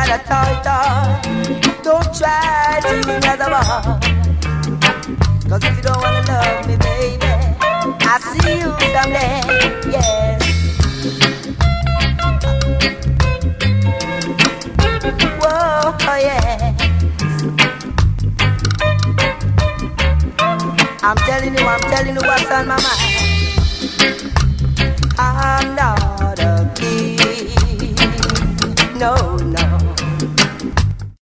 not a toy. Don't try to be another boy. Cause if you don't wanna love me, baby, I'll see you someday, yes. Whoa, oh yeah. I'm telling you what's on my mind. I'm not a kid, no.